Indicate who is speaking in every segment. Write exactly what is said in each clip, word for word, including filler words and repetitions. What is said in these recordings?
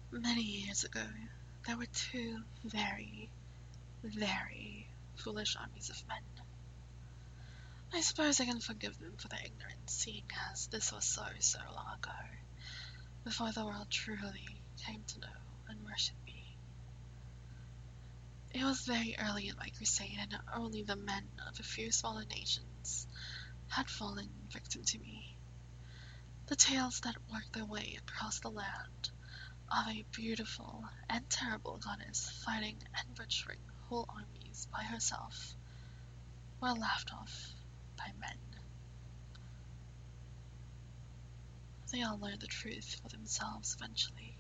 Speaker 1: Many years ago, there were two very, very foolish armies of men. I suppose I can forgive them for their ignorance, seeing as this was so, so long ago, before the world truly came to know and worship me. It was very early in my crusade, and only the men of a few smaller nations had fallen victim to me. The tales that worked their way across the land of a beautiful and terrible goddess fighting and butchering whole armies by herself were laughed off by men. They all learned the truth for themselves eventually.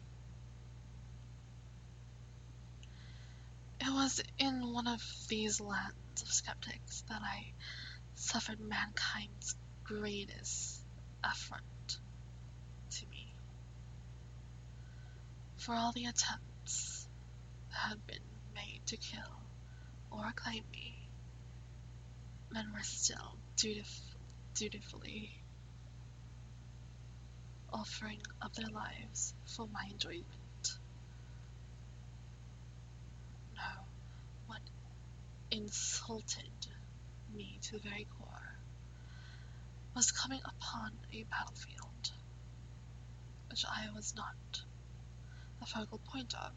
Speaker 1: It was in one of these lands of skeptics that I suffered mankind's greatest affront to me. For all the attempts that had been made to kill or claim me, men were still dutif- dutifully offering up their lives for my enjoyment. No, what insulted me to the very core was coming upon a battlefield which I was not the focal point of,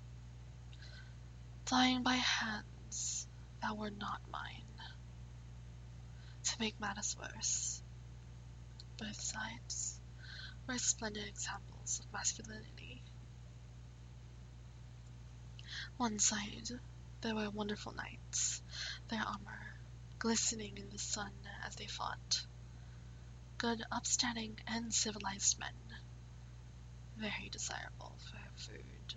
Speaker 1: dying by hands that were not mine. To make matters worse, both sides were splendid examples of masculinity. One side, there were wonderful knights, their armor glistening in the sun as they fought. Good, upstanding, and civilized men, very desirable for food.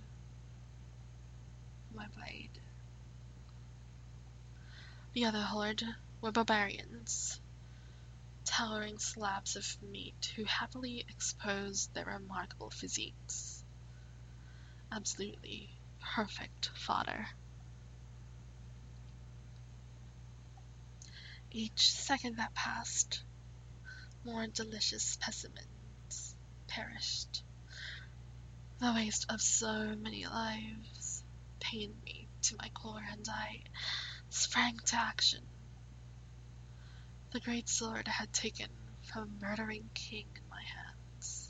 Speaker 1: My blade. The other horde were barbarians, towering slabs of meat who happily exposed their remarkable physiques. Absolutely perfect fodder. Each second that passed, more delicious specimens perished. The waste of so many lives pained me to my core, and I sprang to action. The great sword I had taken from a murdering king in my hands.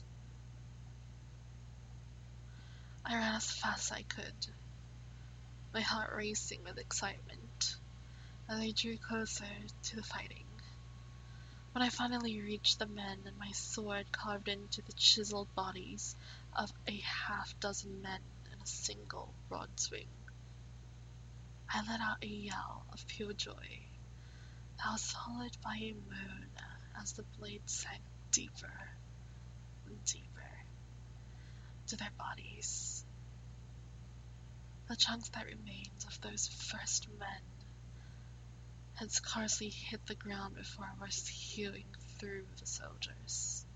Speaker 1: I ran as fast as I could, my heart racing with excitement as I drew closer to the fighting. When I finally reached the men and my sword carved into the chiseled bodies of a half dozen men in a single broad swing, I let out a yell of pure joy that was followed by a moan as the blade sank deeper and deeper to their bodies. The chunks that remained of those first men had scarcely hit the ground before I was hewing through the soldiers.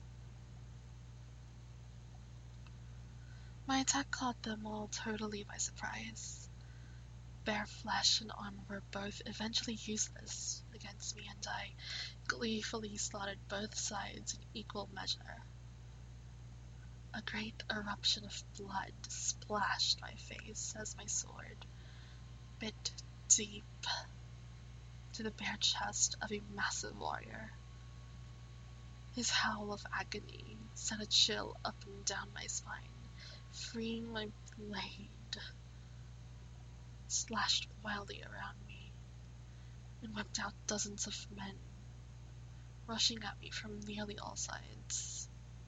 Speaker 1: My attack caught them all totally by surprise. Bare flesh and armor were both eventually useless against me, and I gleefully slaughtered both sides in equal measure. A great eruption of blood splashed my face as my sword bit deep to the bare chest of a massive warrior. His howl of agony sent a chill up and down my spine, freeing my blade slashed wildly around me and whipped out dozens of men, rushing at me from nearly all sides.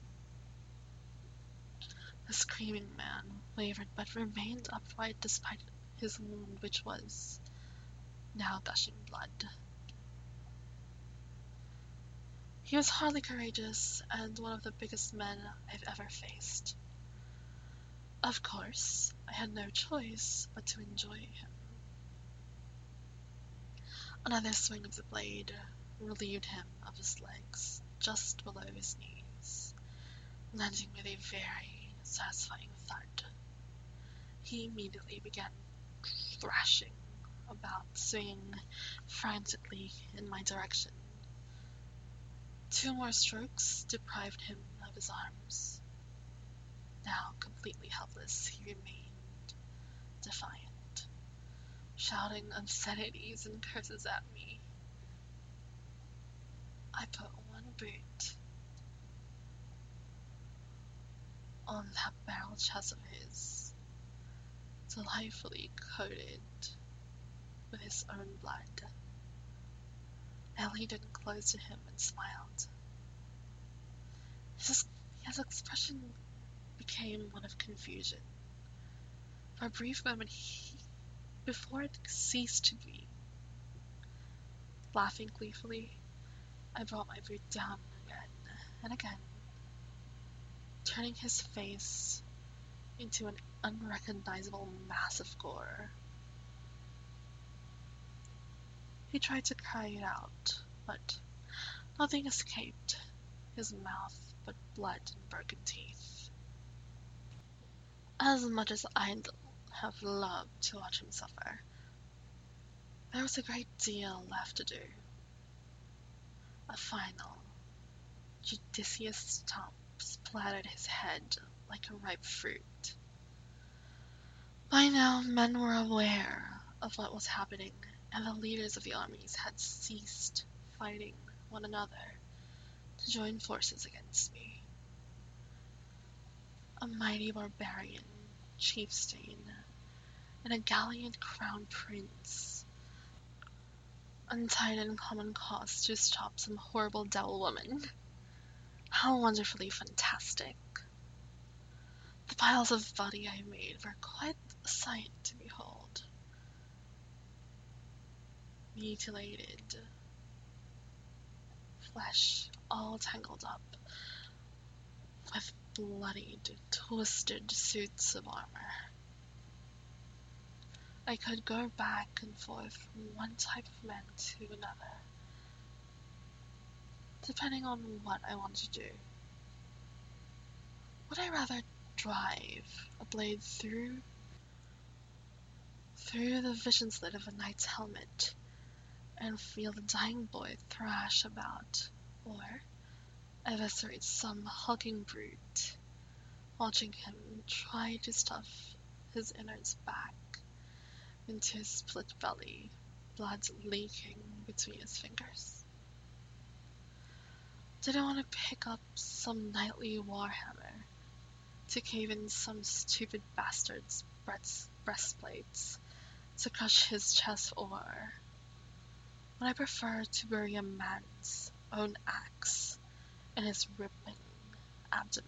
Speaker 1: The screaming man wavered but remained upright despite his wound, which was now gushing blood. He was hardly courageous, and one of the biggest men I've ever faced. Of course, I had no choice but to enjoy him. Another swing of the blade relieved him of his legs just below his knees, landing with a very satisfying thud. He immediately began thrashing about, swinging frantically in my direction. Two more strokes deprived him of his arms. Now completely helpless, he remained defiant, shouting obscenities and curses at me. I put one boot on that barrel chest of his, delightfully coated with his own blood. I leaned in close to him and smiled. His, his expression became one of confusion. For a brief moment, he, before it ceased to be. Laughing gleefully, I brought my boot down again and again, turning his face into an unrecognizable mass of gore. He tried to cry it out, but nothing escaped his mouth but blood and broken teeth. As much as I'd have loved to watch him suffer, there was a great deal left to do. A final, judicious stomp splattered his head like a ripe fruit. By now, men were aware of what was happening, and the leaders of the armies had ceased fighting one another to join forces against me. A mighty barbarian, chieftain, and a gallant crown prince, untied in common cause to stop some horrible devil woman. How wonderfully fantastic. The piles of body I made were quite a sight to behold. Mutilated flesh all tangled up with bloodied, twisted suits of armor. I could go back and forth from one type of man to another, depending on what I want to do. Would I rather drive a blade through through the vision slit of a knight's helmet and feel the dying boy thrash about, or eviscerate some hulking brute, watching him try to stuff his innards back into his split belly, blood leaking between his fingers? Did I want to pick up some knightly warhammer to cave in some stupid bastard's breast breastplates to crush his chest, or would I prefer to bury a man's own axe in his rippling abdomen?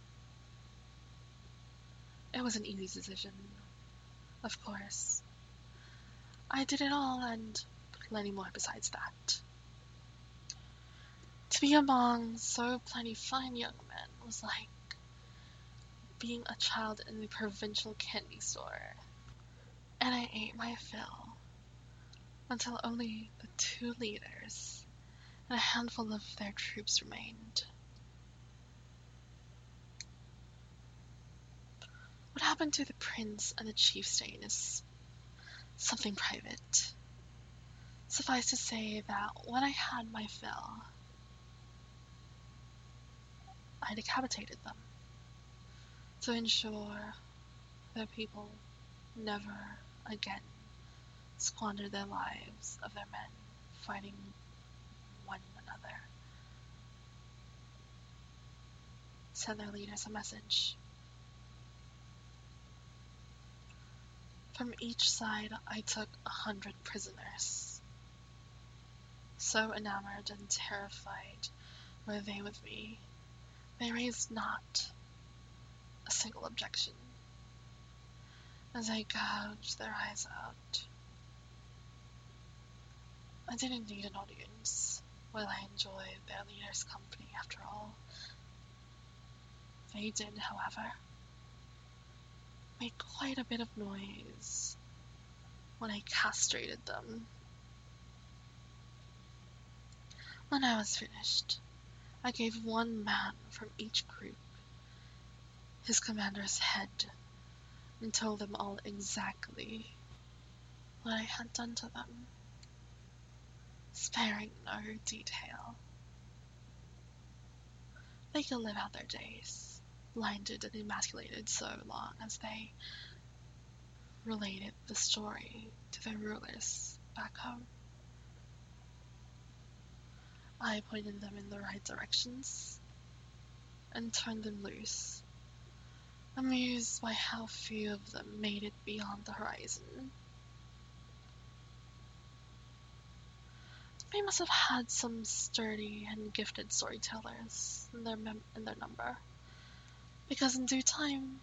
Speaker 1: It was an easy decision, of course. I did it all and plenty more besides that. To be among so plenty fine young men was like being a child in the provincial candy store, and I ate my fill until only the two leaders and a handful of their troops remained. What happened to the prince and the chieftain is something private. Suffice to say that when I had my fill, I decapitated them to ensure their people never again squander their lives of their men fighting one another. Send their leaders a message. From each side I took a hundred prisoners. So enamored and terrified were they with me, they raised not a single objection as I gouged their eyes out. I didn't need an audience while I enjoyed their leader's company after all. They did, however, make quite a bit of noise when I castrated them. When I was finished, I gave one man from each group his commander's head and told them all exactly what I had done to them, sparing no detail. They could live out their days, blinded and emasculated so long as they related the story to their rulers back home. I pointed them in the right directions and turned them loose, amused by how few of them made it beyond the horizon. They must have had some sturdy and gifted storytellers in their, mem- in their number, because in due time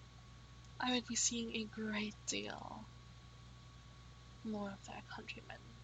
Speaker 1: I would be seeing a great deal more of their countrymen.